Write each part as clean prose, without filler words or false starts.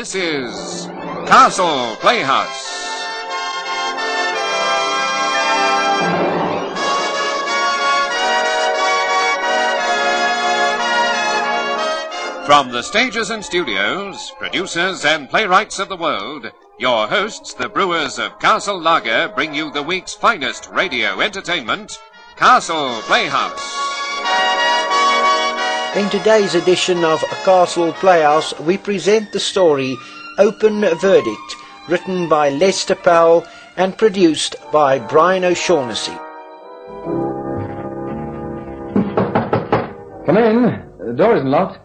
This is Castle Playhouse. From the stages and studios, producers and playwrights of the world, your hosts, the brewers of Castle Lager, bring you the week's finest radio entertainment, Castle Playhouse. In today's edition of Castle Playhouse, we present the story Open Verdict, written by Lester Powell and produced by Brian O'Shaughnessy. Come in. The door isn't locked.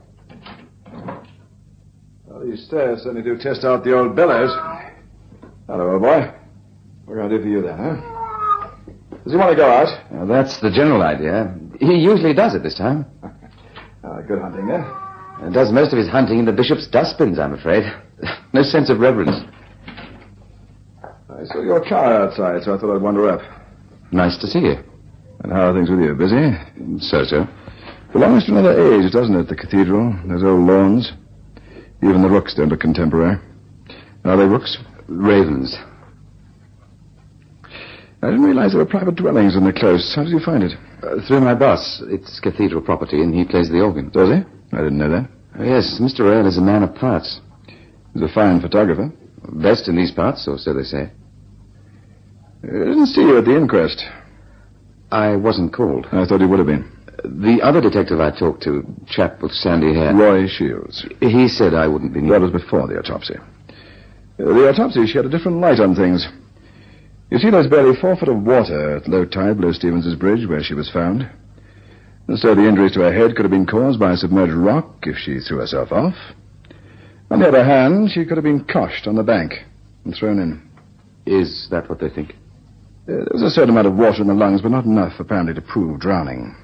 Well, these stairs certainly do test out the old bellows. Hello, old boy. What can I do for you then, huh? Does he want to go out? Well, that's the general idea. He usually does at this time. Good hunting, then. And does most of his hunting in the bishop's dustbins, I'm afraid. No sense of reverence. I saw your car outside, so I thought I'd wander up. Nice to see you. And how are things with you? Busy? So. Belongs to another age, doesn't it, the cathedral? Those old lawns. Even the rooks don't look contemporary. Are they rooks? Ravens. I didn't realize there were private dwellings in the close. How did you find it? Through my boss. It's cathedral property, and he plays the organ. Does he? I didn't know that. Yes, Mr. Earle is a man of parts. He's a fine photographer. Best in these parts, or so they say. I didn't see you at the inquest. I wasn't called. I thought you would have been. The other detective I talked to, chap with sandy hair... Roy Shields. He said I wouldn't be needed. That was before the autopsy. The autopsy shed a different light on things. You see, there's barely 4 foot of water at low tide below Stevens's Bridge, where she was found. And so the injuries to her head could have been caused by a submerged rock if she threw herself off. On the other hand, she could have been coshed on the bank and thrown in. Is that what they think? There was a certain amount of water in the lungs, but not enough, apparently, to prove drowning.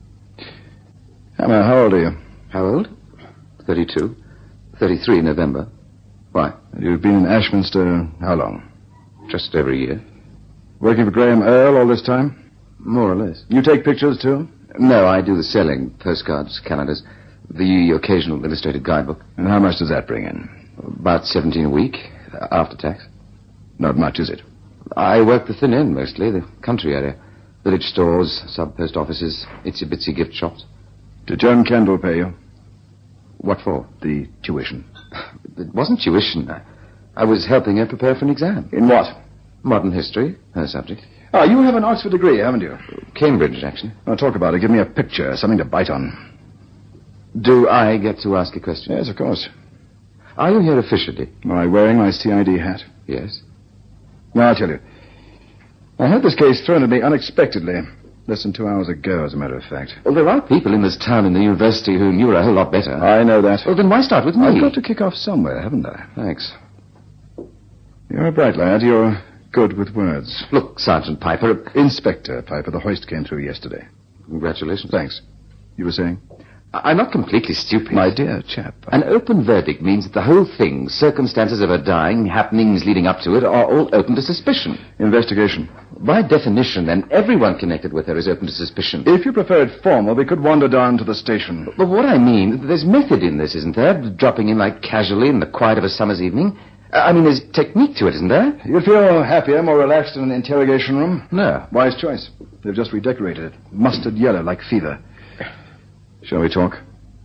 Hammer, how old are you? How old? 32. 33 in November. Why? You've been in Ashminster how long? Just over a year. Working for Graham Earle all this time? More or less. You take pictures, too? No, I do the selling. Postcards, calendars, the occasional illustrated guidebook. And how much does that bring in? About 17 a week, after tax. Not much, is it? I work the thin end, mostly, the country area. Village stores, sub-post offices, itsy-bitsy gift shops. Did Joan Kendall pay you? What for? The tuition. It wasn't tuition. I was helping her prepare for an exam. In what? Modern history, her subject. Ah, you have an Oxford degree, haven't you? Cambridge, actually. Now, talk about it. Give me a picture, something to bite on. Do I get to ask a question? Yes, of course. Are you here officially? Am I wearing my CID hat? Yes. Now, I'll tell you. I had this case thrown at me unexpectedly. Less than 2 hours ago, as a matter of fact. Well, there are people in this town in the university who knew her a whole lot better. I know that. Well, then why start with me? I've got to kick off somewhere, haven't I? Thanks. You're a bright lad. You're good with words. Look, Sergeant Piper... Inspector Piper, the hoist came through yesterday. Congratulations. Thanks. You were saying? I'm not completely stupid. My dear chap. An open verdict means that the whole thing, circumstances of her dying, happenings leading up to it, are all open to suspicion. Investigation. By definition, then, everyone connected with her is open to suspicion. If you prefer it formal, we could wander down to the station. But what I mean, there's method in this, isn't there? Dropping in like casually in the quiet of a summer's evening. There's technique to it, isn't there? You'd feel happier, more relaxed in an interrogation room? No. Wise choice. They've just redecorated it. Mustard yellow, like fever. Shall we talk?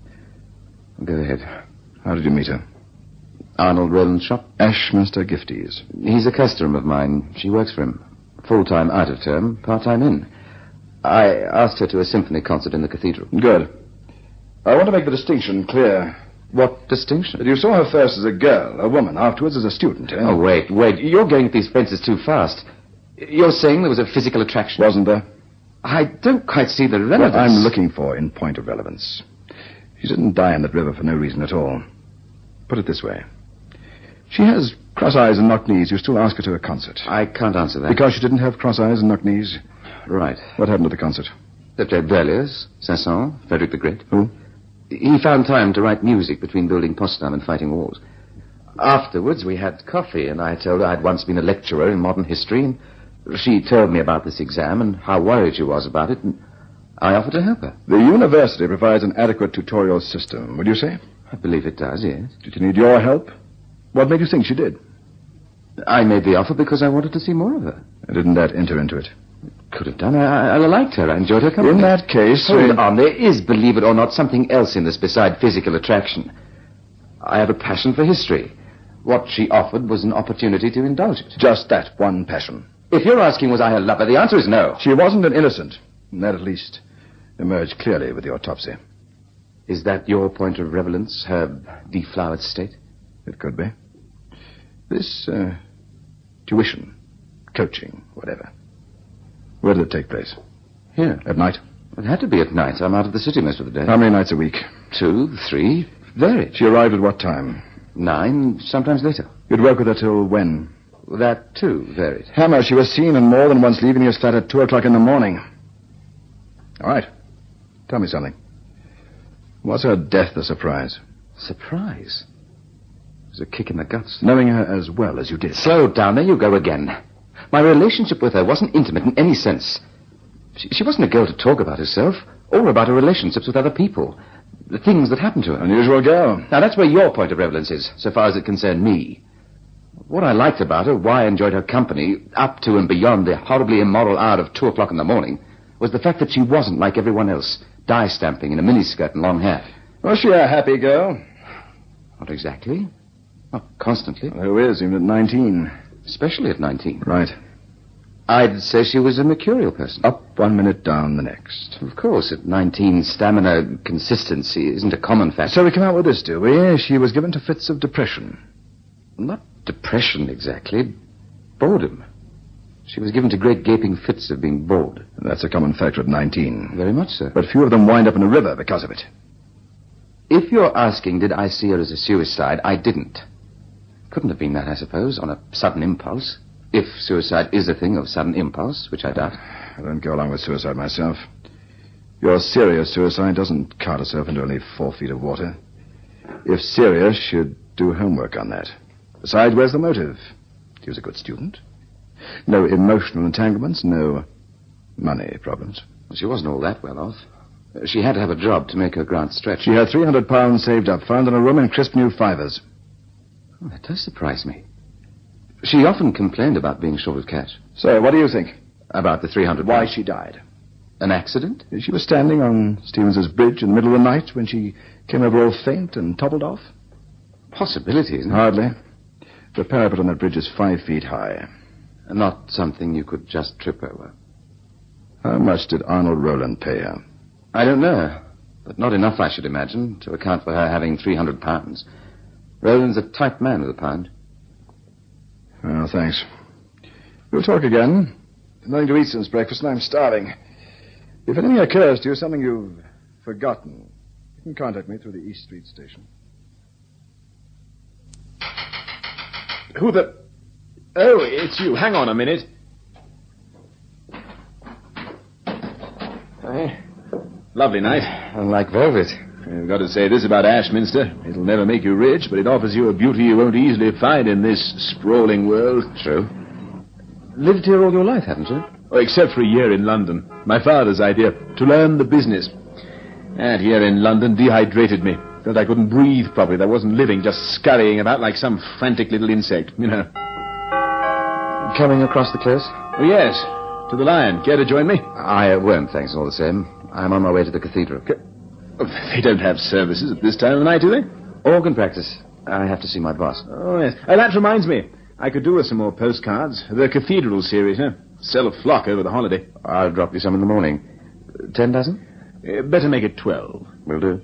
Go ahead. How did you meet her? Arnold Rowland's shop. Ashminster Gifties. He's a customer of mine. She works for him. Full-time out of term, part-time in. I asked her to a symphony concert in the cathedral. Good. I want to make the distinction clear. What distinction? You saw her first as a girl, a woman, afterwards as a student, eh? Oh, wait. You're going at these fences too fast. You're saying there was a physical attraction? Wasn't there? I don't quite see the relevance. What I'm looking for in point of relevance. She didn't die in that river for no reason at all. Put it this way. She has cross eyes and knock knees. You still ask her to a concert. I can't answer that. Because she didn't have cross eyes and knock knees? Right. What happened at the concert? They played Berlioz, Saint-Saëns, Frederick the Great. Who? He found time to write music between building Potsdam and fighting wars. Afterwards, we had coffee, and I told her I'd once been a lecturer in modern history, and she told me about this exam and how worried she was about it, and I offered to help her. The university provides an adequate tutorial system, would you say? I believe it does, yes. Did you need your help? What made you think she did? I made the offer because I wanted to see more of her. Didn't that enter into it? Could have done. I liked her. I enjoyed her company. In that case... Hold on. There is, believe it or not, something else in this beside physical attraction. I have a passion for history. What she offered was an opportunity to indulge it. Just that one passion. If you're asking was I her lover, the answer is no. She wasn't an innocent. And that at least emerged clearly with the autopsy. Is that your point of relevance, her deflowered state? It could be. This tuition, coaching, whatever. Where did it take place? Here. At night? It had to be at night. I'm out of the city most of the day. How many nights a week? 2, 3. Varied. She arrived at what time? 9, sometimes later. You'd work with her till when? That, too, varied. Hammer, she was seen and more than once leaving his flat at 2 o'clock in the morning. All right. Tell me something. Was her death a surprise? Surprise? It was a kick in the guts. Knowing her as well as you did. Slow down. There you go again. My relationship with her wasn't intimate in any sense. She wasn't a girl to talk about herself or about her relationships with other people. The things that happened to her. Unusual girl. Now, that's where your point of relevance is, so far as it concerned me. What I liked about her, why I enjoyed her company, up to and beyond the horribly immoral hour of 2 o'clock in the morning, was the fact that she wasn't like everyone else, dye-stamping in a miniskirt and long hair. Was she a happy girl? Not exactly. Not constantly. Well, who is, even at 19? Especially at 19. Right. I'd say she was a mercurial person. Up 1 minute, down the next. Of course, at 19, stamina, consistency isn't a common factor. So we come out with this, do we? She was given to fits of depression. Not depression, exactly. Boredom. She was given to great gaping fits of being bored. That's a common factor at 19. Very much so. But few of them wind up in a river because of it. If you're asking, did I see her as a suicide, I didn't. Couldn't have been that, I suppose, on a sudden impulse. If suicide is a thing of sudden impulse, which I doubt. I don't go along with suicide myself. Your serious suicide doesn't cart herself into only 4 feet of water. If serious, she'd do homework on that. Besides, where's the motive? She was a good student. No emotional entanglements, no money problems. She wasn't all that well off. She had to have a job to make her grant stretch. She had £300 saved up, found in a room in crisp new fivers. Oh, that does surprise me. She often complained about being short of cash. So, what do you think? About the £300. Why she died? An accident? She was standing on Stevens's bridge in the middle of the night when she came over all faint and toppled off. Possibility, isn't it? Hardly. The parapet on that bridge is 5 feet high. Not something you could just trip over. How much did Arnold Rowland pay her? I don't know, but not enough, I should imagine, to account for her having £300. Rowland's a tight man with a pound. Well, thanks. We'll talk again. Nothing to eat since breakfast, and I'm starving. If anything occurs to you, something you've forgotten, you can contact me through the East Street station. Who the... Oh, it's you. Hang on a minute. Hey. Lovely night. Unlike velvet. I've got to say this about Ashminster. It'll never make you rich, but it offers you a beauty you won't easily find in this sprawling world. True. Lived here all your life, haven't you? Oh, except for a year in London. My father's idea, to learn the business. And here in London dehydrated me. Felt I couldn't breathe properly. I wasn't living, just scurrying about like some frantic little insect, you know. Coming across the close? Oh, yes. To the Lion. Care to join me? I won't, thanks, all the same. I'm on my way to the cathedral. Oh, they don't have services at this time of the night, do they? Organ practice. I have to see my boss. Oh, yes. That reminds me. I could do with some more postcards. The cathedral series, huh? Sell a flock over the holiday. I'll drop you some in the morning. 10 dozen? Better make it 12. Will do.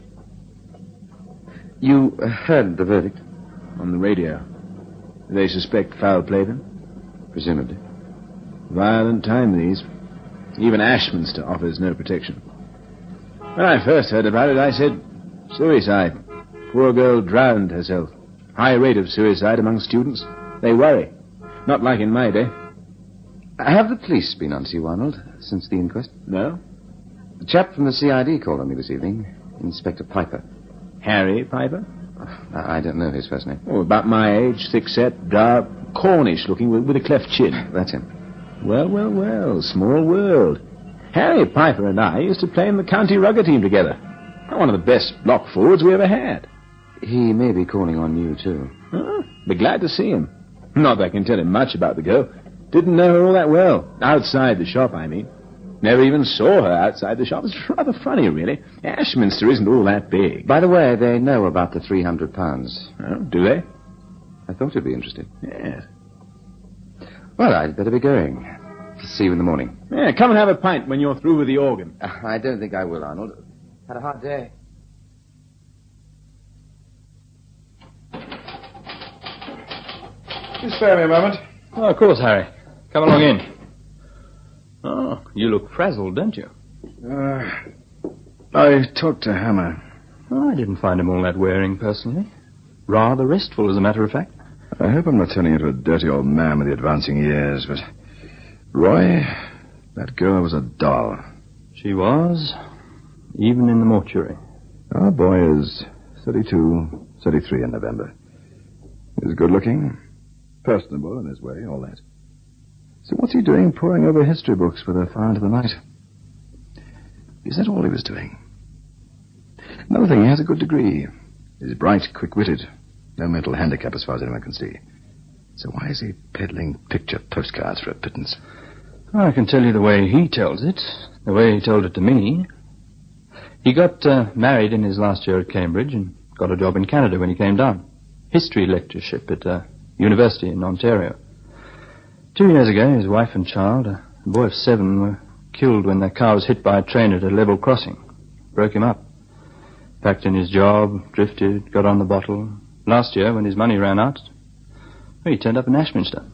You heard the verdict? On the radio. They suspect foul play, then? Presumably. Violent time, these. Even Ashminster offers no protection. When I first heard about it, I said, suicide. Poor girl drowned herself. High rate of suicide among students. They worry. Not like in my day. Have the police been on to you, Arnold, since the inquest? No. The chap from the CID called on me this evening. Inspector Piper. Harry Piper? I don't know his first name. Oh, about my age, thick-set, dark, Cornish looking with a cleft chin. That's him. Well, well, well, small world. Harry Piper and I used to play in the county rugger team together. One of the best block forwards we ever had. He may be calling on you, too. Be glad to see him. Not that I can tell him much about the girl. Didn't know her all that well. Outside the shop, I mean. Never even saw her outside the shop. It's rather funny, really. Ashminster isn't all that big. By the way, they know about the £300. Oh, do they? I thought you'd be interested. Yes. Well, I'd better be going. See you in the morning. Yeah, come and have a pint when you're through with the organ. I don't think I will, Arnold. Had a hard day. Just spare me a moment. Oh, of course, Harry. Come along in. Oh, you look frazzled, don't you? I talked to Hammer. Oh, I didn't find him all that wearing, personally. Rather restful, as a matter of fact. I hope I'm not turning into a dirty old man with the advancing years, but... Roy, that girl was a doll. She was, even in the mortuary. Our boy is 32, 33 in November. He's good-looking, personable in his way, all that. So what's he doing poring over history books with her far into the night? Is that all he was doing? Another thing, he has a good degree. He's bright, quick-witted. No mental handicap as far as anyone can see. So why is he peddling picture postcards for a pittance? I can tell you the way he tells it. The way he told it to me. He got married in his last year at Cambridge and got a job in Canada when he came down. History lectureship at a university in Ontario. 2 years ago, his wife and child, a boy of 7, were killed when their car was hit by a train at a level crossing. Broke him up. Packed in his job, drifted, got on the bottle. Last year, when his money ran out, he turned up in Ashminster.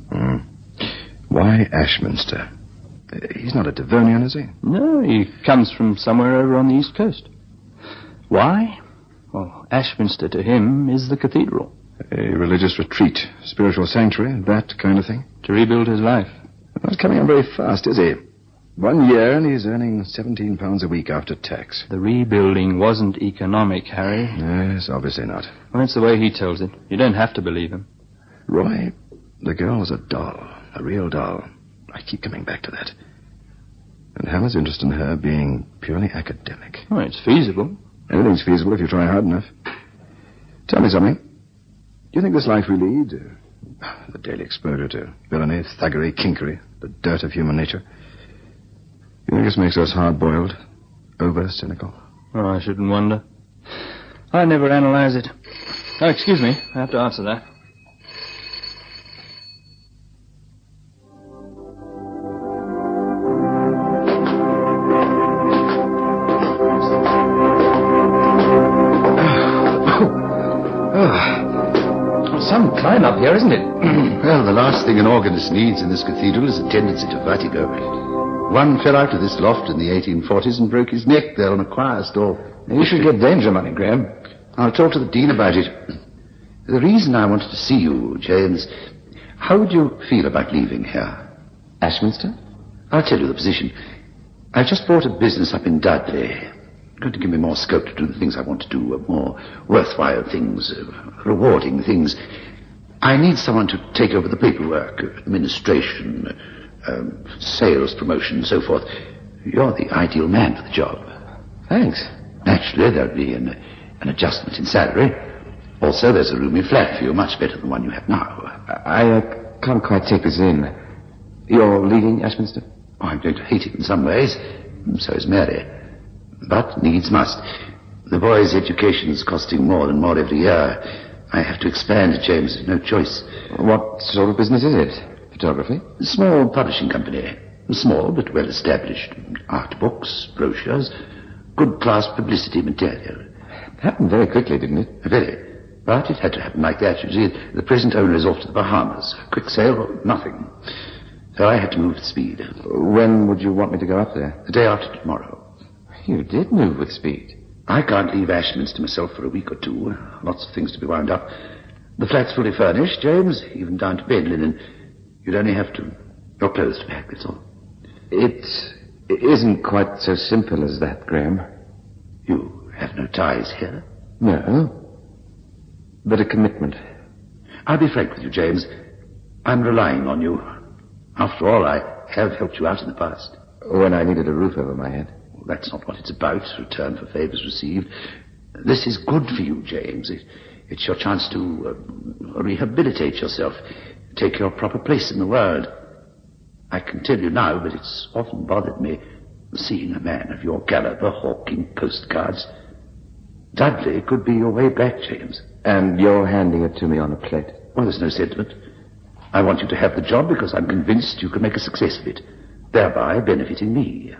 Why Ashminster? He's not a Devonian, is he? No, he comes from somewhere over on the East Coast. Why? Well, Ashminster to him is the cathedral. A religious retreat, spiritual sanctuary, that kind of thing? To rebuild his life. Not coming on very fast, is he? 1 year and he's earning £17 a week after tax. The rebuilding wasn't economic, Harry. Yes, obviously not. Well, that's the way he tells it. You don't have to believe him. Roy, the girl was a doll, a real doll. I keep coming back to that. And Hammer's interest in her being purely academic. Oh, it's feasible. Anything's feasible if you try hard enough. Tell me something. Do you think this life we lead, the daily exposure to villainy, thuggery, kinkery, the dirt of human nature, you think this makes us hard-boiled, over-cynical? Oh, I shouldn't wonder. I never analyze it. Oh, excuse me. I have to answer that. Some climb up here, isn't it? Well, the last thing an organist needs in this cathedral is a tendency to vertigo. One fell out of this loft in the 1840s and broke his neck there on a choir stall. You should get danger money, Graham. I'll talk to the dean about it. The reason I wanted to see you, James, how would you feel about leaving here? Ashminster? I'll tell you the position. I've just bought a business up in Dudley. Going to give me more scope to do the things I want to do, more worthwhile things, rewarding things. I need someone to take over the paperwork, administration, sales, promotion, and so forth. You're the ideal man for the job. Thanks. Naturally, there'll be an adjustment in salary. Also, there's a roomy flat for you, much better than the one you have now. I can't quite take this in. You're leaving Ashminster? Oh, I'm going to hate it in some ways. So is Mary. But needs must. The boy's education's costing more and more every year. I have to expand, James. No choice. What sort of business is it? Photography? A small publishing company. Small, but well established. Art books, brochures, good class publicity material. It happened very quickly, didn't it? Very. But it had to happen like that. You see, the present owner is off to the Bahamas. Quick sale or nothing. So I had to move with speed. When would you want me to go up there? The day after tomorrow. You did move with speed. I can't leave Ashminster myself for a week or two. Lots of things to be wound up. The flat's fully furnished, James, even down to bed linen. You'd only have your clothes to pack, that's all. It isn't quite so simple as that, Graham. You have no ties here? No. But a commitment. I'll be frank with you, James. I'm relying on you. After all, I have helped you out in the past. When I needed a roof over my head. That's not what it's about, return for favours received. This is good for you, James. It's your chance to rehabilitate yourself, take your proper place in the world. I can tell you now, but it's often bothered me, seeing a man of your caliber hawking postcards. Dudley could be your way back, James. And you're handing it to me on a plate? Well, there's no sentiment. I want you to have the job because I'm convinced you can make a success of it, thereby benefiting me.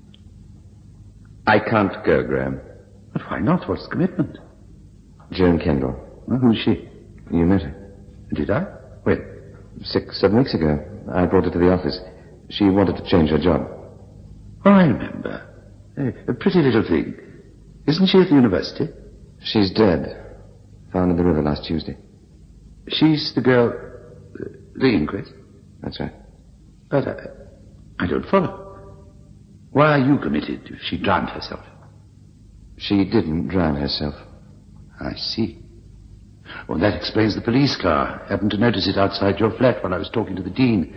I can't go, Graham. But why not? What's the commitment? Joan Kendall. Well, who's she? You met her. Did I? When? 6-7 weeks ago. I brought her to the office. She wanted to change her job. Oh, I remember. A pretty little thing. Isn't she at the university? She's dead. Found in the river last Tuesday. She's the girl... the inquest? That's right. But I don't follow. Why are you committed if she drowned herself? She didn't drown herself. I see. Well, that explains the police car. Happened to notice it outside your flat while I was talking to the dean.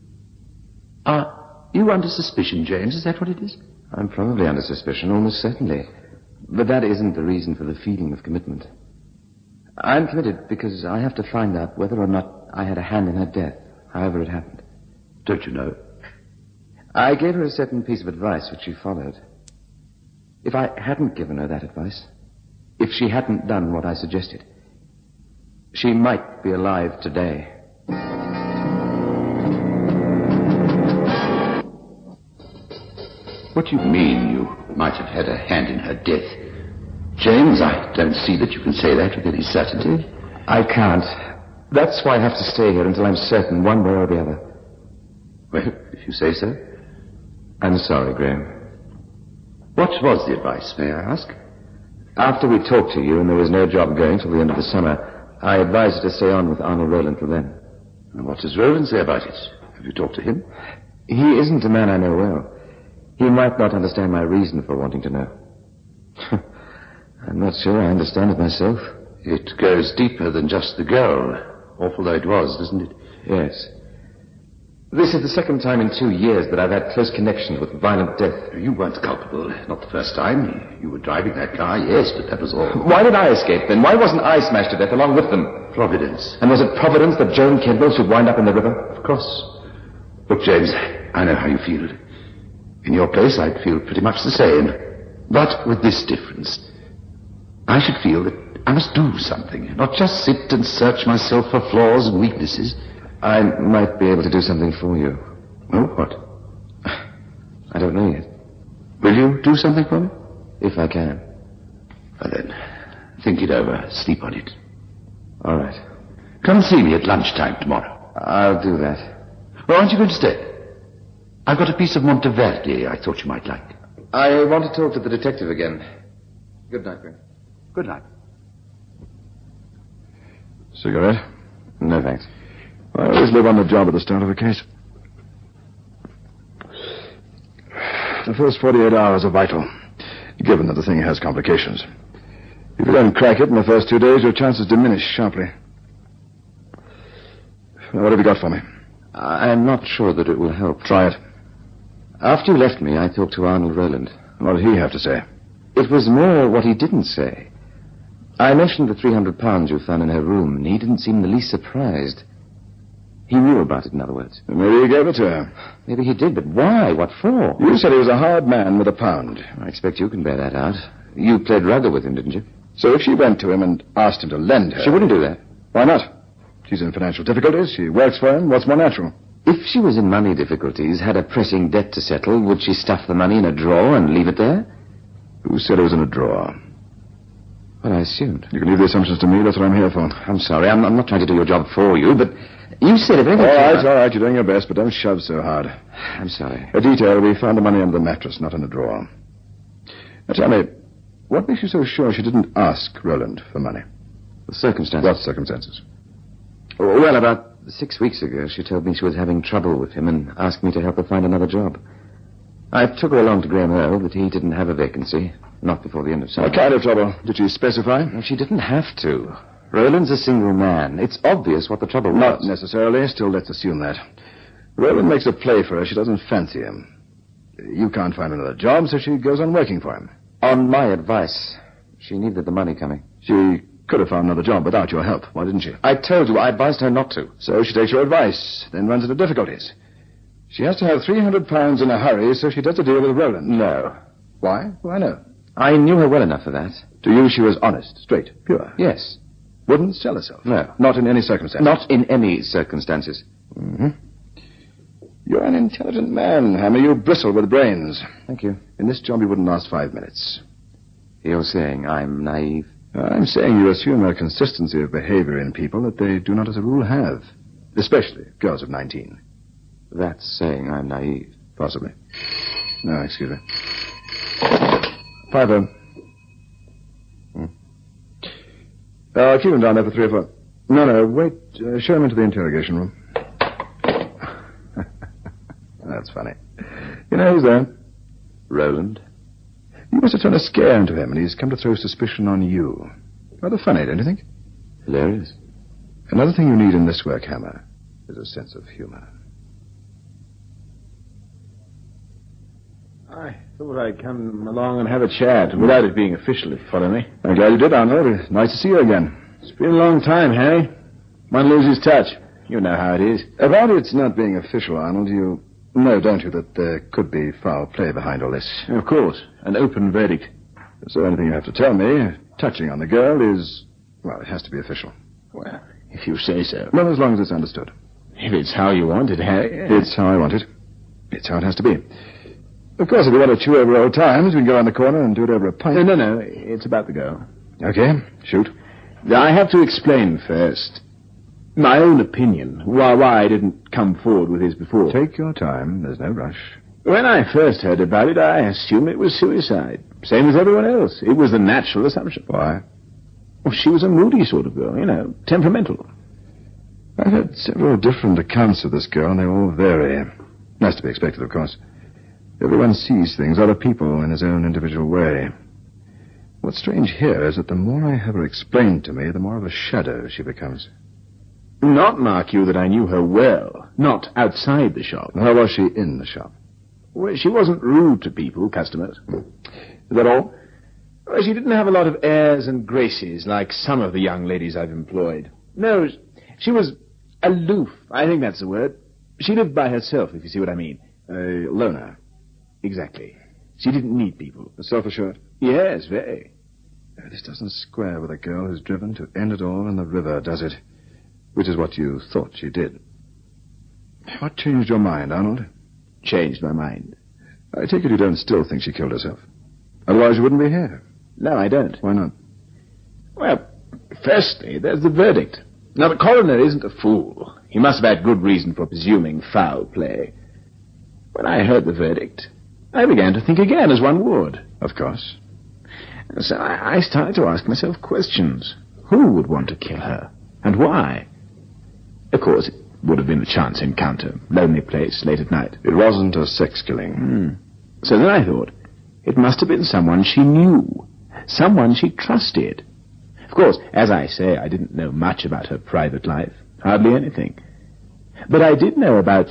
Are you under suspicion, James? Is that what it is? I'm probably under suspicion, almost certainly. But that isn't the reason for the feeling of commitment. I'm committed because I have to find out whether or not I had a hand in her death, however it happened. Don't you know? I gave her a certain piece of advice which she followed. If I hadn't given her that advice, if she hadn't done what I suggested, she might be alive today. What do you mean you might have had a hand in her death? James, I don't see that you can say that with any certainty. I can't. That's why I have to stay here until I'm certain, one way or the other. Well, if you say so. I'm sorry, Graham. What was the advice, may I ask? After we talked to you and there was no job going till the end of the summer, I advised her to stay on with Arnold Rowland till then. And what does Rowland say about it? Have you talked to him? He isn't a man I know well. He might not understand my reason for wanting to know. I'm not sure I understand it myself. It goes deeper than just the girl, awful though it was, doesn't it? Yes. This is the second time in 2 years that I've had close connections with violent death. You weren't culpable, not the first time. You were driving that car, yes, but that was all. Why did I escape then? Why wasn't I smashed to death along with them? Providence. And was it Providence that Joan Kendall should wind up in the river? Of course. Look, James, I know how you feel. In your place, I'd feel pretty much the same. But with this difference. I should feel that I must do something, not just sit and search myself for flaws and weaknesses. I might be able to do something for you. Oh, what? I don't know yet. Will you do something for me? If I can. Well then, think it over. Sleep on it. All right. Come and see me at lunchtime tomorrow. I'll do that. Well, aren't you going to stay? I've got a piece of Monteverdi I thought you might like. I want to talk to the detective again. Good night, Graham. Good night. Cigarette? No, thanks. I always live on the job at the start of a case. The first 48 hours are vital, given that the thing has complications. If you don't crack it in the first 2 days, your chances diminish sharply. Now, what have you got for me? I'm not sure that it will help. Try it. After you left me, I talked to Arnold Rowland. What did he have to say? It was more what he didn't say. I mentioned the £300 you found in her room, and he didn't seem the least surprised. He knew about it, in other words. Maybe he gave it to her. Maybe he did, but why? What for? You said he was a hard man with a pound. I expect you can bear that out. You played rugger with him, didn't you? So if she went to him and asked him to lend her... She wouldn't do that. Why not? She's in financial difficulties. She works for him. What's more natural? If she was in money difficulties, had a pressing debt to settle, would she stuff the money in a drawer and leave it there? Who said it was in a drawer? Well, I assumed. You can leave the assumptions to me. That's what I'm here for. I'm sorry. I'm not trying to do your job for you, but you said if anything... All right. You're doing your best, but don't shove so hard. I'm sorry. A detail. We found the money under the mattress, not in a drawer. Now, tell me, what makes you so sure she didn't ask Rowland for money? The circumstances. What circumstances? Well, about 6 weeks ago, she told me she was having trouble with him and asked me to help her find another job. I took her along to Graham Earl, but he didn't have a vacancy. Not before the end of summer. What kind of trouble? Did she specify? Well, she didn't have to. Rowland's a single man. It's obvious what the trouble was. Not necessarily. Still, let's assume that. Rowland makes a play for her. She doesn't fancy him. You can't find another job, so she goes on working for him. On my advice. She needed the money coming. She could have found another job without your help. Why didn't she? I told you, I advised her not to. So she takes your advice, then runs into difficulties. She has to have £300 in a hurry, so she does a deal with Roland. No. Why? Why no? I knew her well enough for that. To you, she was honest, straight, pure. Yes. Wouldn't sell herself? No. Not in any circumstances? Not in any circumstances. Mm-hmm. You're an intelligent man, Hammer. You bristle with brains. Thank you. In this job, you wouldn't last 5 minutes. You're saying I'm naive? I'm saying you assume a consistency of behavior in people that they do not as a rule have. Especially girls of 19. That's saying I'm naive. Possibly. No, excuse me. 5-0. Keep him down there for 3 or 4. No, wait. Show him into the interrogation room. That's funny. You know who's there? Roland? You must have turned a scare into him, and he's come to throw suspicion on you. Rather funny, don't you think? Hilarious. Another thing you need in this work, Hammer, is a sense of humor. I thought I'd come along and have a chat, without it being official, if you follow me. I'm glad you did, Arnold. Nice to see you again. It's been a long time, Harry. One loses touch. You know how it is. About its not being official, Arnold, you know, don't you, that there could be foul play behind all this? Of course. An open verdict. So anything you have to tell me, touching on the girl, is... well, it has to be official. Well, if you say so. Well, as long as it's understood. If it's how you want it, Harry. It's how I want it. It's how it has to be. Of course, if you want to chew over old times, we can go around the corner and do it over a pint. No. It's about to go. Okay, shoot. I have to explain first my own opinion, why I didn't come forward with his before. Take your time. There's no rush. When I first heard about it, I assumed it was suicide. Same as everyone else. It was the natural assumption. Why? Well, she was a moody sort of girl, temperamental. I've heard several different accounts of this girl, and they all vary. That's to be expected, of course. Everyone sees things, other people, in his own individual way. What's strange here is that the more I have her explained to me, the more of a shadow she becomes. Not, mark you, that I knew her well. Not outside the shop. How was she in the shop? Well, she wasn't rude to people, customers. Is that all? Well, she didn't have a lot of airs and graces like some of the young ladies I've employed. No, she was aloof. I think that's the word. She lived by herself, if you see what I mean. A loner. Exactly. She didn't need people. Self-assured? Yes, very. This doesn't square with a girl who's driven to end it all in the river, does it? Which is what you thought she did. What changed your mind, Arnold? Changed my mind. I take it you don't still think she killed herself. Otherwise you wouldn't be here. No, I don't. Why not? Well, firstly, there's the verdict. Now, the coroner isn't a fool. He must have had good reason for presuming foul play. When I heard the verdict, I began to think again, as one would. Of course. So I started to ask myself questions. Who would want to kill her? And why? Of course, it would have been a chance encounter. Lonely place, late at night. It wasn't a sex killing. So then I thought, it must have been someone she knew. Someone she trusted. Of course, as I say, I didn't know much about her private life. Hardly anything. But I did know about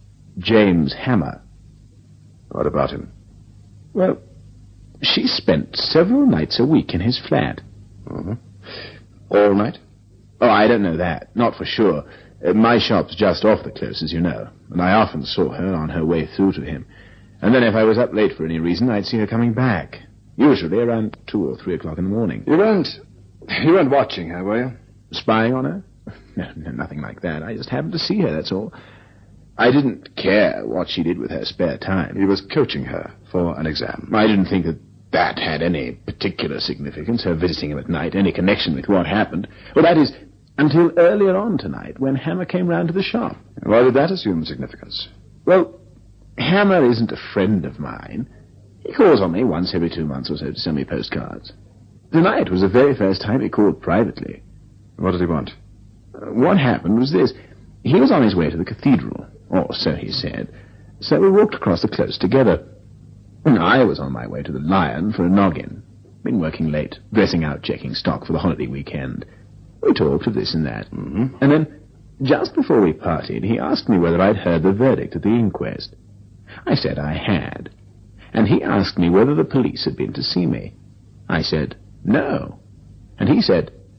James Hammer. What about him? Well, she spent several nights a week in his flat. Mm-hmm. All night? Oh, I don't know that. Not for sure. My shop's just off the close, as you know, and I often saw her on her way through to him. And then if I was up late for any reason, I'd see her coming back. Usually around 2 or 3 o'clock in the morning. You weren't watching her, were you? Spying on her? No, nothing like that. I just happened to see her, that's all. I didn't care what she did with her spare time. He was coaching her for an exam. I didn't think that had any particular significance, her visiting him at night, any connection with what happened. Well, that is, until earlier on tonight, when Hammer came round to the shop. Why did that assume significance? Well, Hammer isn't a friend of mine. He calls on me once every 2 months or so to send me postcards. Tonight was the very first time he called privately. What did he want? What happened was this. He was on his way to the cathedral, or so he said. So we walked across the close together. And I was on my way to the Lion for a noggin. Been working late, dressing out, checking stock for the holiday weekend. We talked of this and that. Mm-hmm. And then, just before we parted, he asked me whether I'd heard the verdict at the inquest. I said I had. And he asked me whether the police had been to see me. I said, no. And he said,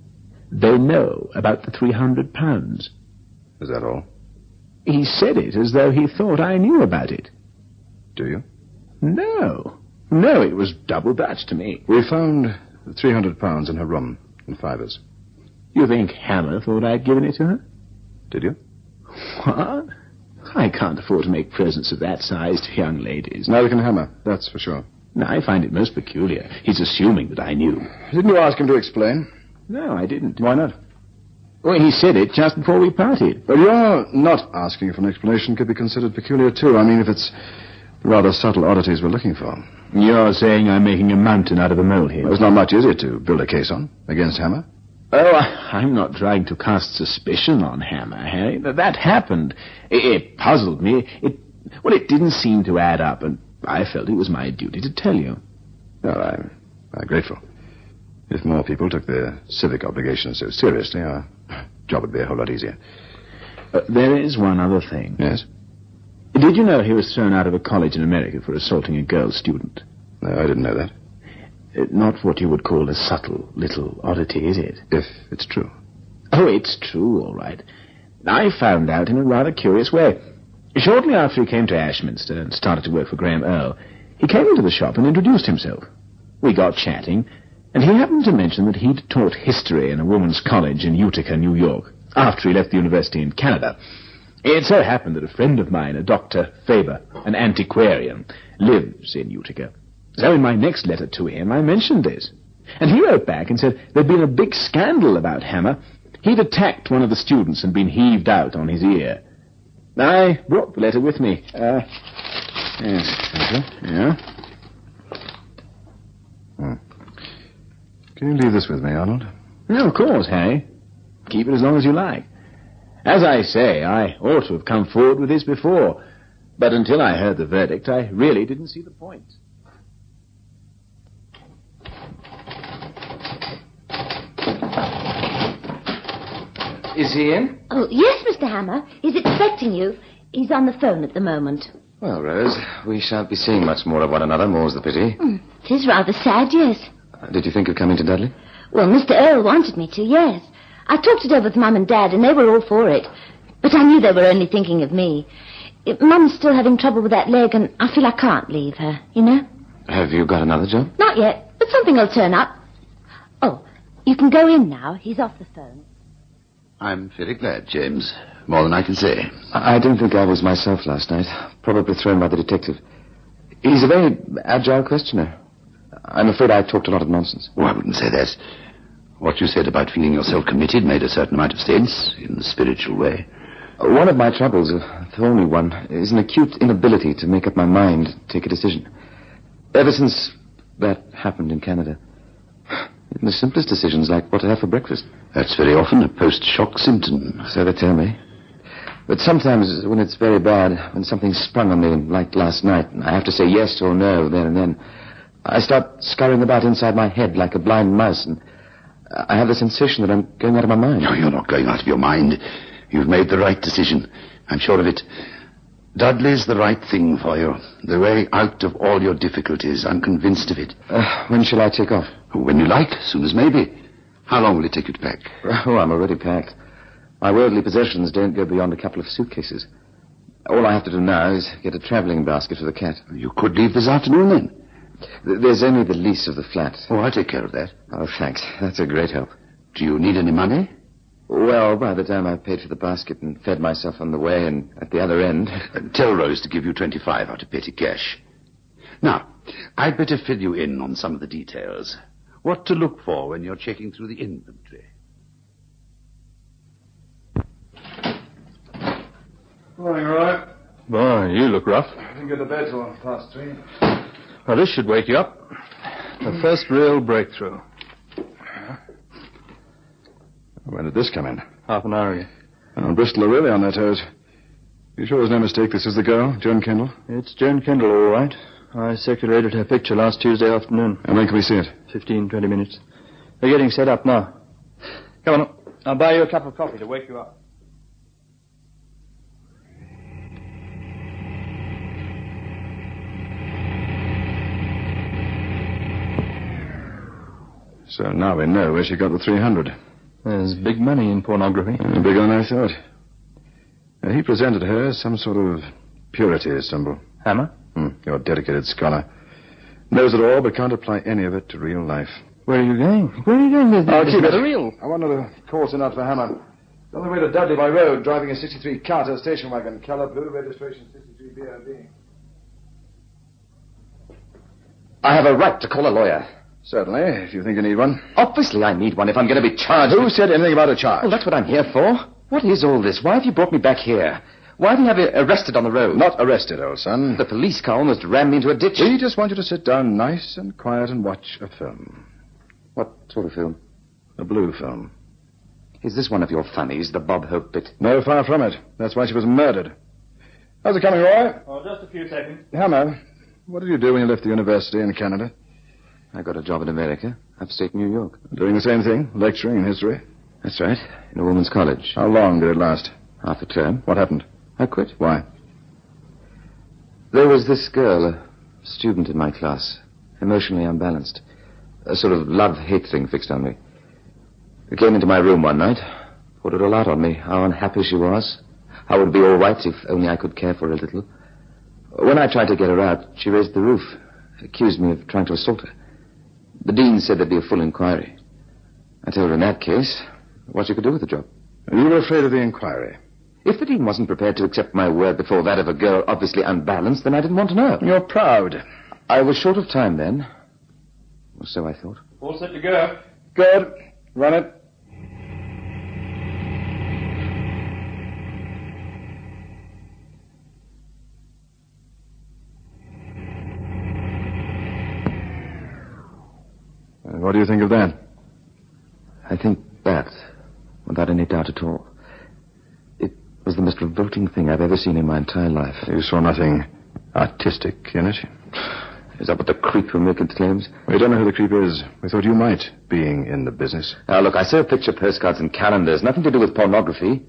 They know about the £300. Is that all? He said it as though he thought I knew about it. Do you? No, it was double Dutch to me. We found £300 in her room in fivers. You think Hammer thought I'd given it to her? Did you? What? I can't afford to make presents of that size to young ladies. Neither can Hammer, that's for sure. Now, I find it most peculiar. He's assuming that I knew. Didn't you ask him to explain? No, I didn't. Why not? Well, he said it just before we parted. But your not asking for an explanation could be considered peculiar, too. I mean, if it's the rather subtle oddities we're looking for. You're saying I'm making a mountain out of a molehill. There's not much, is it, to build a case on against Hammer? Oh, I'm not trying to cast suspicion on Hammer, Harry. That happened. It puzzled me. It didn't seem to add up, and I felt it was my duty to tell you. Well, I'm grateful. If more people took their civic obligations so seriously, our job would be a whole lot easier. There is one other thing. Yes? Did you know he was thrown out of a college in America for assaulting a girl student? No, I didn't know that. Not what you would call a subtle little oddity, is it? If it's true. Oh, it's true, all right. I found out in a rather curious way. Shortly after he came to Ashminster and started to work for Graham Earl, he came into the shop and introduced himself. We got chatting, and he happened to mention that he'd taught history in a woman's college in Utica, New York, after he left the university in Canada. It so happened that a friend of mine, a Dr. Faber, an antiquarian, lives in Utica. So in my next letter to him, I mentioned this. And he wrote back and said there'd been a big scandal about Hammer. He'd attacked one of the students and been heaved out on his ear. I brought the letter with me. Yes, yeah. Can you leave this with me, Arnold? No, of course, Harry. Keep it as long as you like. As I say, I ought to have come forward with this before. But until I heard the verdict, I really didn't see the point. Is he in? Oh, yes, Mr. Hammer. He's expecting you. He's on the phone at the moment. Well, Rose, we shan't be seeing much more of one another, more's the pity. It is rather sad, yes. Did you think of coming to Dudley? Well, Mr. Earl wanted me to, yes. I talked it over with Mum and Dad, and they were all for it. But I knew they were only thinking of me. Mum's still having trouble with that leg, and I feel I can't leave her, you know? Have you got another job? Not yet, but something will turn up. Oh, you can go in now. He's off the phone. I'm very glad, James. More than I can say. I don't think I was myself last night. Probably thrown by the detective. He's a very agile questioner. I'm afraid I talked a lot of nonsense. Oh, I wouldn't say that. What you said about feeling yourself committed made a certain amount of sense in the spiritual way. One of my troubles, the only one, is an acute inability to make up my mind, take a decision. Ever since that happened in Canada. In the simplest decisions, like what to have for breakfast. That's very often a post-shock symptom. So they tell me. But sometimes, when it's very bad, when something's sprung on me, like last night, I have to say yes or no there and then, I start scurrying about inside my head like a blind mouse, and I have the sensation that I'm going out of my mind. No, you're not going out of your mind. You've made the right decision. I'm sure of it. Dudley's the right thing for you. The way out of all your difficulties. I'm convinced of it. When shall I take off? When you like, as soon as maybe. How long will it take you to pack? Oh, I'm already packed. My worldly possessions don't go beyond a couple of suitcases. All I have to do now is get a travelling basket for the cat. You could leave this afternoon, then. There's only the lease of the flat. Oh, I'll take care of that. Oh, thanks. That's a great help. Do you need any money? Well, by the time I paid for the basket and fed myself on the way and at the other end... Tell Rose to give you 25 out of petty cash. Now, I'd better fill you in on some of the details. What to look for when you're checking through the inventory. Morning, Roy. Boy, you look rough. I didn't get to bed till 3:30. Well, this should wake you up. The first real breakthrough. When did this come in? Half an hour ago. Oh, Bristol are really on their toes. You sure there's no mistake this is the girl, Joan Kendall? It's Joan Kendall, all right. I circulated her picture last Tuesday afternoon. And when can we see it? 15, 20 minutes. They're getting set up now. Come on, I'll buy you a cup of coffee to wake you up. So now we know where she got the 300. There's big money in pornography. Bigger than I thought. He presented her as some sort of purity symbol. Hammer? You're a dedicated scholar. Knows it all, but can't apply any of it to real life. Where are you going? Where are you going? I'll keep it real. I wanted a course in out for Hammer. On the way to Dudley by road, driving a 63 Carter station wagon, colour blue, registration 63 BRB. I have a right to call a lawyer. Certainly, if you think you need one. Obviously I need one if I'm going to be charged. Who said anything about a charge? Well, that's what I'm here for. What is all this? Why have you brought me back here? Why do you have you arrested on the road? Not arrested, old son. The police car almost rammed me into a ditch. We just want you to sit down nice and quiet and watch a film. What sort of film? A blue film. Is this one of your funnies, the Bob Hope bit? No, far from it. That's why she was murdered. How's it coming, Roy? Oh, just a few seconds. Hammer, what did you do when you left the university in Canada? I got a job in America, upstate New York. Doing the same thing, lecturing in history? That's right, in a woman's college. How long did it last? Half a term. What happened? I quit. Why? There was this girl, a student in my class, emotionally unbalanced. A sort of love-hate thing fixed on me. She came into my room one night, poured it all out on me, how unhappy she was, how it would be all right if only I could care for her a little. When I tried to get her out, she raised the roof, accused me of trying to assault her. The dean said there'd be a full inquiry. I told her in that case what she could do with the job. You were afraid of the inquiry? If the dean wasn't prepared to accept my word before that of a girl obviously unbalanced, then I didn't want to know. You're proud. I was short of time then. Or so I thought. All set to go. Good. Run it. What do you think of that? I think that, without any doubt at all, it was the most revolting thing I've ever seen in my entire life. You saw nothing artistic in it? Is that what the creep who makes its claims? We don't know who the creep is. We thought you might, being in the business. Now, look, I sell picture postcards and calendars. Nothing to do with pornography.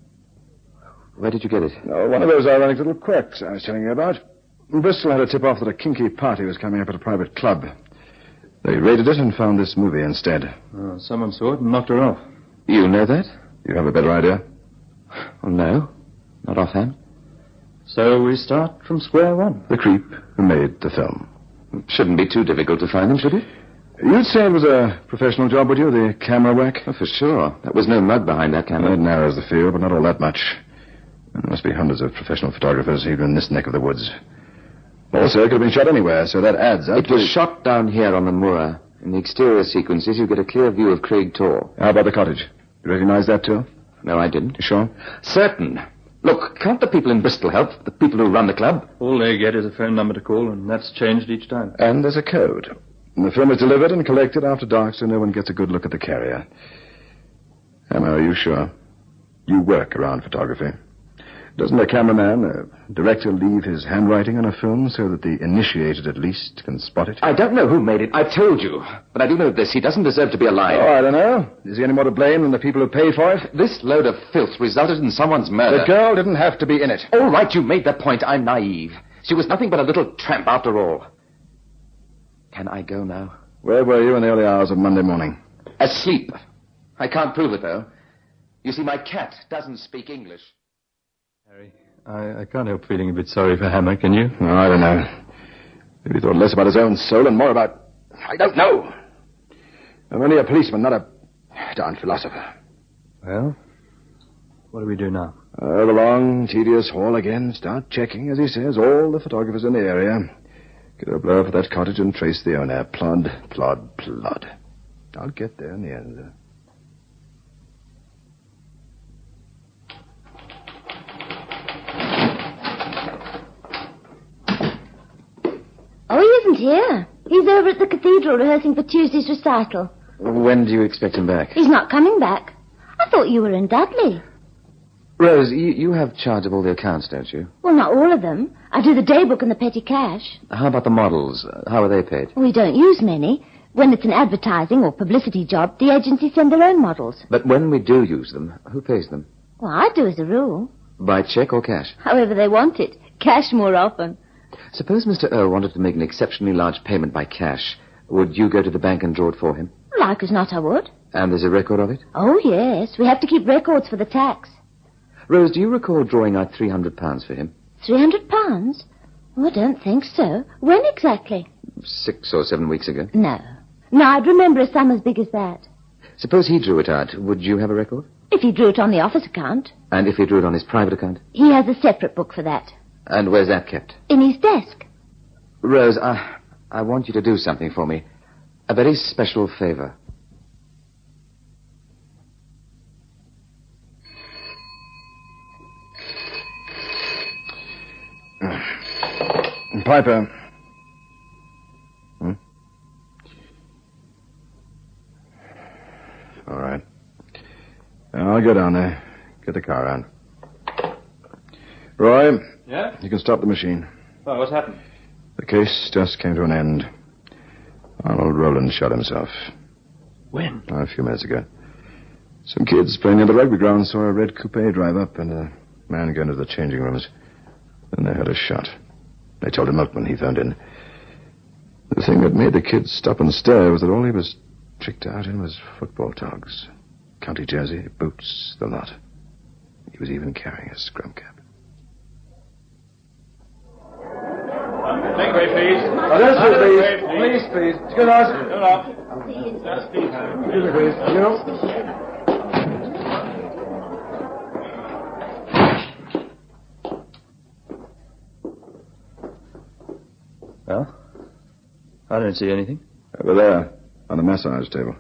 Where did you get it? Oh, one of those ironic little quirks I was telling you about. Bristol had a tip-off that a kinky party was coming up at a private club. They raided it and found this movie instead. Oh, someone saw it and knocked her off. You know that? You have a better idea? Well, no. Not offhand. So we start from square one. The creep who made the film. It shouldn't be too difficult to find them, should it? You'd say it was a professional job, would you? The camera work? Oh, for sure. There was no mug behind that camera. That narrows the field, but not all that much. There must be hundreds of professional photographers even in this neck of the woods. Also, it could have been shot anywhere, so that adds up. It was shot down here on the moor. In the exterior sequences, you get a clear view of Craig Tor. How about the cottage? You recognize that, too? No, I didn't. You sure? Certain. Look, can't the people in Bristol help? The people who run the club? All they get is a phone number to call, and that's changed each time. And there's a code. And the film is delivered and collected after dark, so no one gets a good look at the carrier. Emma, are you sure? You work around photography. Doesn't a cameraman, a director, leave his handwriting on a film so that the initiated at least can spot it? I don't know who made it. I've told you. But I do know this. He doesn't deserve to be alive. Oh, I don't know. Is he any more to blame than the people who paid for it? This load of filth resulted in someone's murder. The girl didn't have to be in it. All right, you made that point. I'm naive. She was nothing but a little tramp after all. Can I go now? Where were you in the early hours of Monday morning? Asleep. I can't prove it, though. You see, my cat doesn't speak English. Harry, I can't help feeling a bit sorry for Hammer, can you? No, I don't know. Maybe he thought less about his own soul and more about... I don't know. I'm only a policeman, not a darn philosopher. Well, what do we do now? The long, tedious haul again. Start checking, as he says, all the photographers in the area. Get a blow for that cottage and trace the owner. Plod, plod, plod. I'll get there in the end. Oh, he isn't here. He's over at the cathedral rehearsing for Tuesday's recital. When do you expect him back? He's not coming back. I thought you were in Dudley. Rose, you have charge of all the accounts, don't you? Well, not all of them. I do the daybook and the petty cash. How about the models? How are they paid? We don't use many. When it's an advertising or publicity job, the agencies send their own models. But when we do use them, who pays them? Well, I do as a rule. By check or cash? However they want it. Cash more often. Suppose Mr. Earl wanted to make an exceptionally large payment by cash. Would you go to the bank and draw it for him? Like as not I would. And there's a record of it? Oh, yes. We have to keep records for the tax. Rose, do you recall drawing out £300 for him? £300? Oh, I don't think so. When exactly? 6 or 7 weeks ago. No. No, I'd remember a sum as big as that. Suppose he drew it out. Would you have a record? If he drew it on the office account. And if he drew it on his private account? He has a separate book for that. And where's that kept? In his desk. Rose, I want you to do something for me. A very special favor. Piper. All right. I'll go down there. Get the car out. Roy. Yeah? You can stop the machine. Oh, what's happened? The case just came to an end. Arnold Rowland shot himself. When? A few minutes ago. Some kids playing near the rugby ground saw a red coupe drive up and a man go into the changing rooms. Then they heard a shot. They told a milkman. He phoned in. The thing that made the kids stop and stare was that all he was tricked out in was football togs. County jersey, boots, the lot. He was even carrying a scrum cap. Take away, please. Please. Excuse us. Excuse me, please. You. Well, I don't see anything. Over there, on the massage table.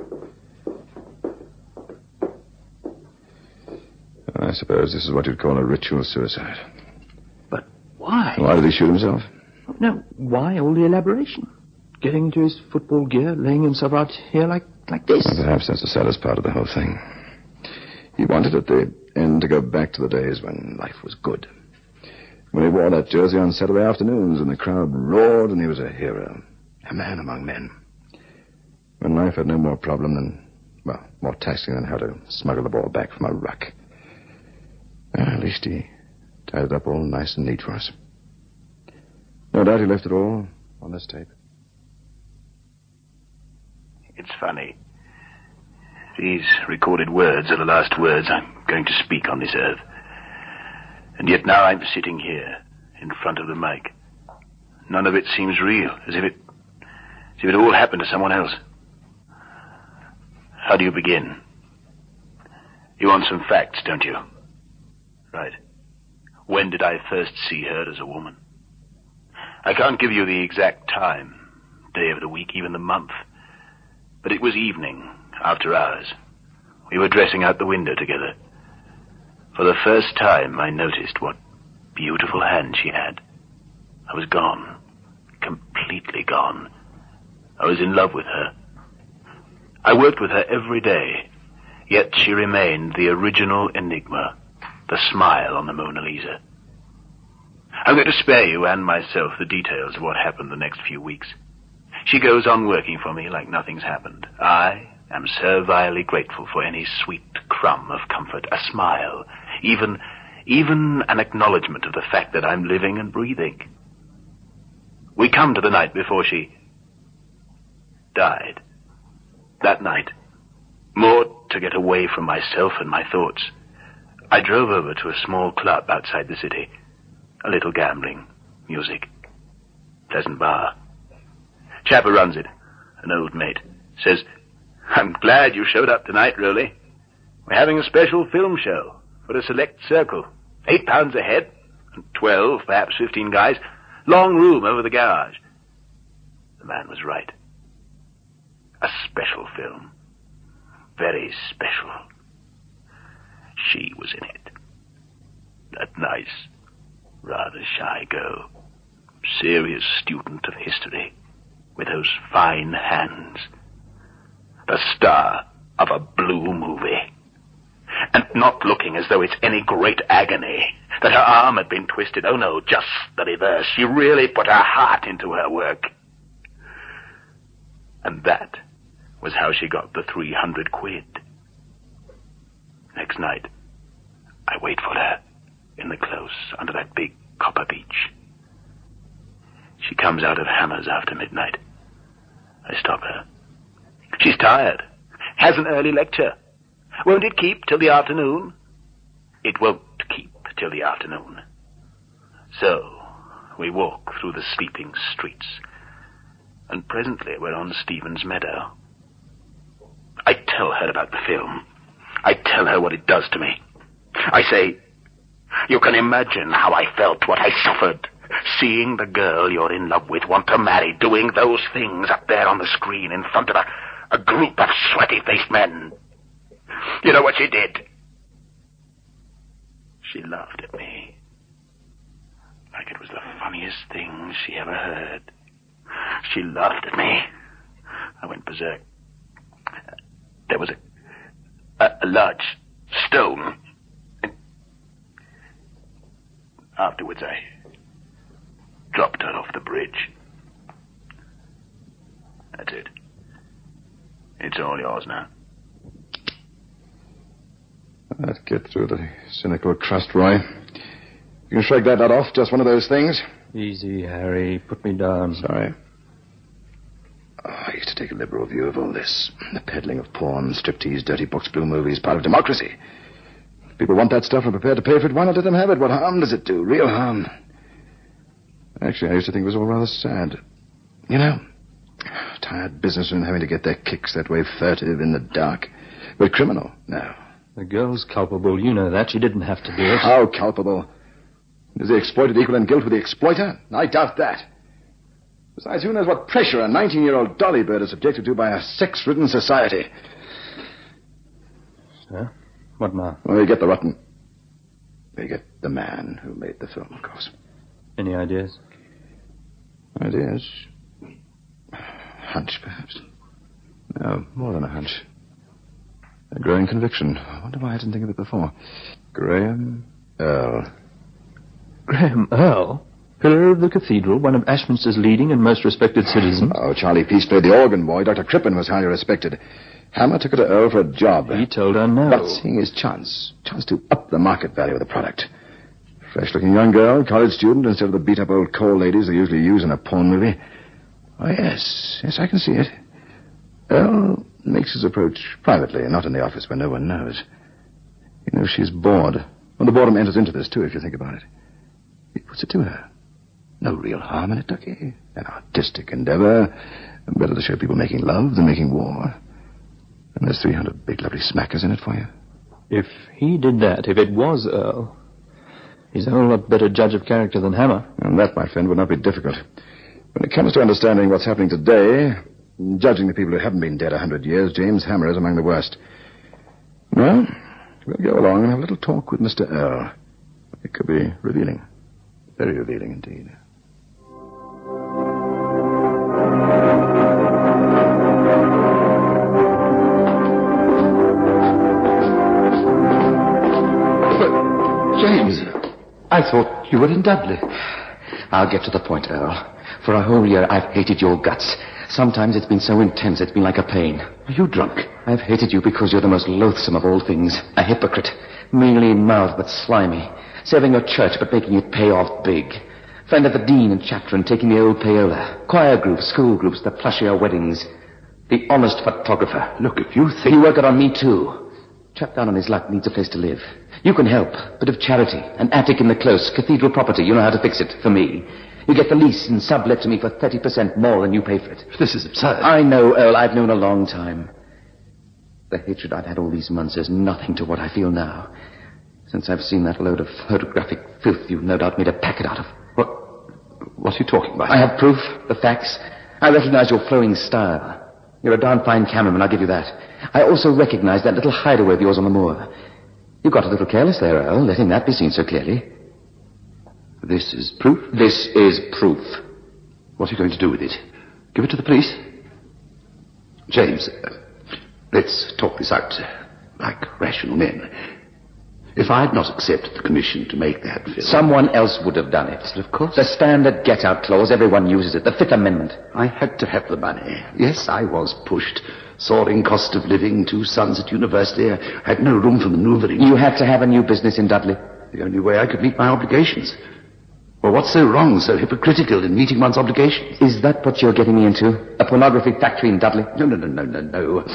I suppose this is what you'd call a ritual suicide. But why? Why did he shoot himself? No, why all the elaboration? Getting into his football gear, laying himself out here like this. Perhaps that's the saddest part of the whole thing. He wanted at the end to go back to the days when life was good. When he wore that jersey on Saturday afternoons and the crowd roared and he was a hero. A man among men. When life had no more problem than, well, more taxing than how to smuggle the ball back from a ruck. At least he tied it up all nice and neat for us. No doubt he left it all on this tape. It's funny. These recorded words are the last words I'm going to speak on this earth. And yet now I'm sitting here in front of the mic. None of it seems real, as if it all happened to someone else. How do you begin? You want some facts, don't you? Right. When did I first see her as a woman? I can't give you the exact time, day of the week, even the month. But it was evening, after hours. We were dressing out the window together. For the first time, I noticed what beautiful hands she had. I was gone. Completely gone. I was in love with her. I worked with her every day, yet she remained the original enigma, the smile on the Mona Lisa. I'm going to spare you and myself the details of what happened the next few weeks. She goes on working for me like nothing's happened. I am servilely grateful for any sweet crumb of comfort, a smile, even an acknowledgement of the fact that I'm living and breathing. We come to the night before she died. That night, more to get away from myself and my thoughts, I drove over to a small club outside the city. A little gambling, music, pleasant bar. Chap who runs it, an old mate, says, "I'm glad you showed up tonight, Rowley. We're having a special film show for a select circle. £8 a head, and 12, perhaps 15 guys. Long room over the garage." The man was right. A special film. Very special. She was in it. That nice, rather shy girl. Serious student of history. With those fine hands. The star of a blue movie. And not looking as though it's any great agony that her arm had been twisted. Oh no, just the reverse. She really put her heart into her work. And that was how she got the 300 quid. Next night, I wait for her in the close under that big copper beech. She comes out of Hammers after midnight. I stop her. She's tired. has an early lecture. Won't it keep till the afternoon? It won't keep till the afternoon. So, we walk through the sleeping streets, and presently we're on Stephen's Meadow. I tell her about the film. I tell her what it does to me. I say, you can imagine how I felt, what I suffered, seeing the girl you're in love with want to marry, doing those things up there on the screen in front of a group of sweaty-faced men. You know what she did? She laughed at me like it was the funniest thing she ever heard. She laughed at me. I went berserk. There was a large stone. Afterwards, I dropped her off the bridge. That's it. It's all yours now. I'd get through the cynical crust, Roy. You can shrug that off, just one of those things. Easy, Harry. Put me down. Sorry. I used to take a liberal view of all this. The peddling of porn, striptease, dirty books, blue movies, part of democracy. If people want that stuff and are prepared to pay for it, why not let them have it? What harm does it do? Real harm. Actually, I used to think it was all rather sad. You know, tired businessmen having to get their kicks that way, furtive, in the dark. But criminal, no. The girl's culpable. You know that. She didn't have to do it. How culpable? Is the exploited equal in guilt with the exploiter? I doubt that. Besides, who knows what pressure a 19-year-old dolly bird is subjected to by a sex-ridden society? Sir? What now? Well, you get the rotten. You get the man who made the film, of course. Any ideas? Ideas? Hunch, perhaps. No, more than a hunch. A growing conviction. I wonder why I didn't think of it before. Graham Earl. Graham Earl? Pillar of the cathedral, one of Ashminster's leading and most respected citizens. Oh, Charlie Peace played the organ boy. Dr. Crippen was highly respected. Hammer took her to Earl for a job. He told her no. But seeing his chance to up the market value of the product. Fresh-looking young girl, college student, instead of the beat-up old coal ladies they usually use in a porn movie. Oh, yes, I can see it. Earl makes his approach privately, not in the office where no one knows. You know, she's bored. Well, the boredom enters into this, too, if you think about it. He puts it to her. No real harm in it, Ducky. An artistic endeavor. Better to show people making love than making war. And there's 300 big, lovely smackers in it for you. If he did that, if it was Earl, he's a whole lot better judge of character than Hammer. And that, my friend, would not be difficult. When it comes to understanding what's happening today, judging the people who haven't been dead 100 years, James Hammer is among the worst. Well, we'll go along and have a little talk with Mr. Earl. It could be revealing. Very revealing indeed. James, I thought you were in Dudley. I'll get to the point, Earl. For a whole year, I've hated your guts. Sometimes it's been so intense, it's been like a pain. Are you drunk? I've hated you because you're the most loathsome of all things. A hypocrite. Mealy-mouthed but slimy. Serving your church but making it pay off big. Friend of the dean and chapter and taking the old payola. Choir groups, school groups, the plushier weddings. The honest photographer. Look, if you think... You work it on me, too. Trapped down on his luck, needs a place to live. You can help. Bit of charity. An attic in the close. Cathedral property. You know how to fix it. For me. You get the lease and sublet to me for 30% more than you pay for it. This is absurd. I know, Earl. I've known a long time. The hatred I've had all these months is nothing to what I feel now. Since I've seen that load of photographic filth you've no doubt made a packet out of. What are you talking about? I have proof, the facts. I recognize your flowing style. You're a darn fine cameraman, I'll give you that. I also recognize that little hideaway of yours on the moor. You got a little careless there, Earl, letting that be seen so clearly. This is proof? This is proof. What are you going to do with it? Give it to the police? James, let's talk this out like rational men. If I had not accepted the commission to make that film... Someone else would have done it. Of course. The standard get-out clause, everyone uses it. The Fifth Amendment. I had to have the money. Yes, I was pushed. Soaring cost of living, 2 sons at university. I had no room for manoeuvring. You had to have a new business in Dudley. The only way I could meet my obligations. Well, what's so wrong, so hypocritical in meeting one's obligations? Is that what you're getting me into? A pornography factory in Dudley? No.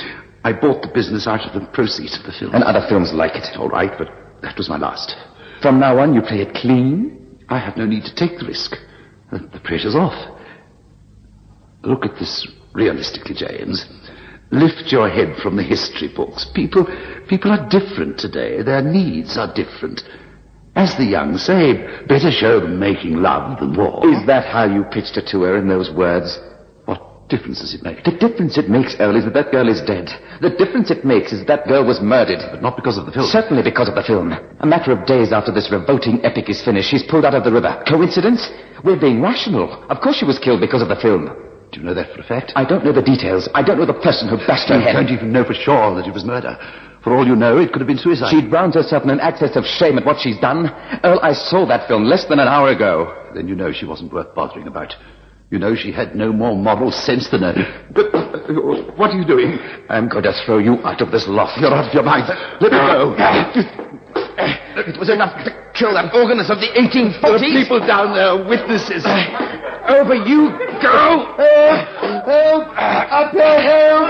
I bought the business out of the proceeds of the film. And other films like it. All right, but that was my last. From now on, you play it clean? I have no need to take the risk. The pressure's off. Look at this realistically, James. Lift your head from the history books. People are different today. Their needs are different. As the young say, better show them making love than war. Is that how you pitched it to her in those words? What difference does it make? The difference it makes, Earl, is that girl is dead. The difference it makes is that girl was murdered. But not because of the film. Certainly because of the film. A matter of days after this revolting epic is finished, she's pulled out of the river. Coincidence? We're being rational. Of course she was killed because of the film. Do you know that for a fact? I don't know the details. I don't know the person who bashed her You head. don't even know for sure that it was murder. For all you know, it could have been suicide. She drowned herself in an access of shame at what she's done. Earl, I saw that film less than an hour ago. Then you know she wasn't worth bothering about. You know she had no more moral sense than a... What are you doing? I'm going to throw you out of this loft. You're out of your mind. Let me go. It was enough to kill that organist of the 1840s. There are people down there, witnesses. Over you go! Help! Up here, help!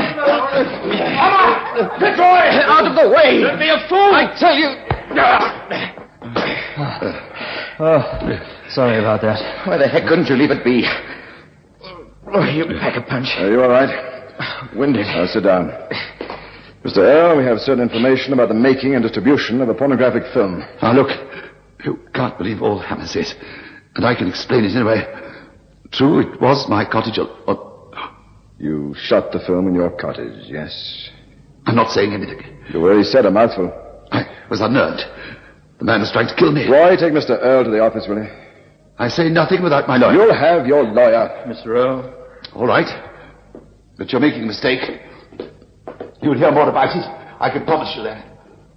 Fitzroy! Out of the way! Don't be a fool! I tell you! Oh, sorry about that. Why the heck couldn't you leave it be? Oh, you pack a punch. Are you all right? Winded. Now, sit down. Mr. Earl, we have certain information about the making and distribution of a pornographic film. Now, look. You can't believe all Hannah says. And I can explain it anyway. True, it was my cottage. You shot the film in your cottage, yes? I'm not saying anything. You already said a mouthful. I was unnerved. The man was trying to kill me. Roy, take Mr. Earl to the office, will you? I say nothing without my lawyer. You'll have your lawyer. Mr. Earl? All right. But you're making a mistake. You'll hear more about it. I can promise you that.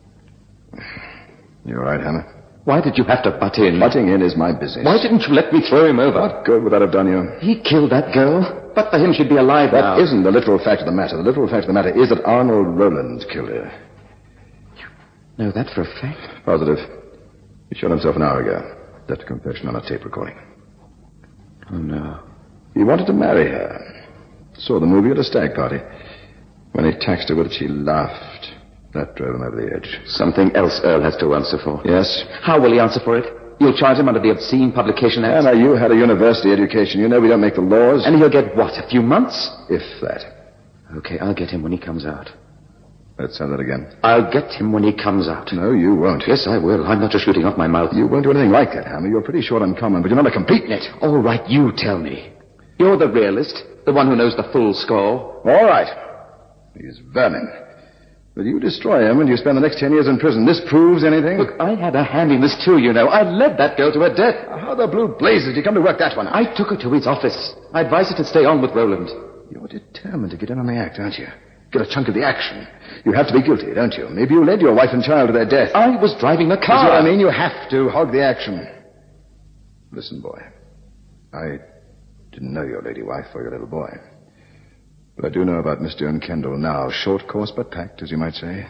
You're right, Hannah. Why did you have to butt in? Butting in is my business. Why didn't you let me throw him over? What good would that have done you? He killed that girl. But for him, she'd be alive now. That isn't the literal fact of the matter. The literal fact of the matter is that Arnold Rowland killed her. You know that for a fact? Positive. He shot himself an hour ago. Left a confession on a tape recording. Oh, no. He wanted to marry her. Saw the movie at a stag party. When he taxed her with it, she laughed. That drove him over the edge. Something else Earl has to answer for. Yes? How will he answer for it? You'll charge him under the Obscene Publication Act? Anna, you had a university education. You know we don't make the laws. And he'll get what, a few months? If that. Okay, I'll get him when he comes out. Let's have that again. I'll get him when he comes out. No, you won't. Yes, I will. I'm not just shooting off my mouth. You won't do anything like that, Hammer. You're pretty short on common, but you're not a complete net. All right, you tell me. You're the realist, the one who knows the full score. All right. He's vermin. But you destroy him and you spend the next 10 years in prison. This proves anything? Look, I had a hand in this too, you know. I led that girl to her death. How the blue blazes did you come to work that one out? I took her to his office. I advised her to stay on with Rowland. You're determined to get in on the act, aren't you? Get a chunk of the action. You have to be guilty, don't you? Maybe you led your wife and child to their death. I was driving the car. That's what I mean. You have to hog the action. Listen, boy. I didn't know your lady wife or your little boy. But I do know about Miss Joan Kendall now. Short course but packed, as you might say.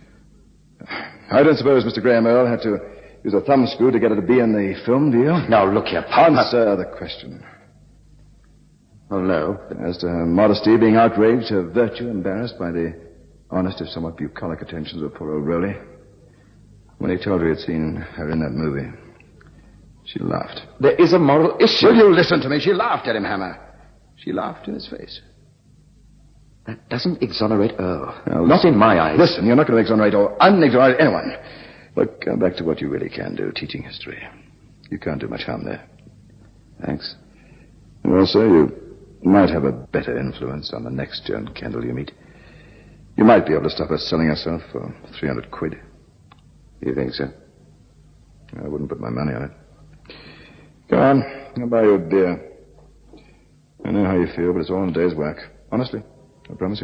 I don't suppose Mr. Graham Earl had to use a thumbscrew to get her to be in the film, do you? Now, look here, Answer the question. Oh, no. As to her modesty being outraged, her virtue embarrassed by the honest, if somewhat bucolic attentions of poor old Rowley. When he told her he had seen her in that movie, she laughed. There is a moral issue. Will you listen to me? She laughed at him, Hammer. She laughed in his face. That doesn't exonerate Earl. Now, not in my eyes. Listen, you're not going to exonerate or unexonerate anyone. Look, go back to what you really can do, teaching history. You can't do much harm there. Thanks. And also, you might have a better influence on the next Joan Kendall you meet. You might be able to stop her selling herself for 300 quid. You think so? I wouldn't put my money on it. Go on. I'll buy you a beer. I know how you feel, but it's all in a day's work. Honestly. I promise you.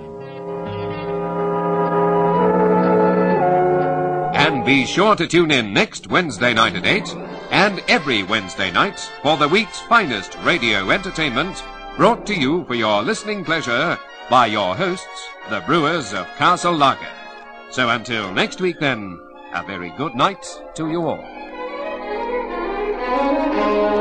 And be sure to tune in next Wednesday night at 8 and every Wednesday night for the week's finest radio entertainment brought to you for your listening pleasure by your hosts, the Brewers of Castle Lager. So until next week then, a very good night to you all.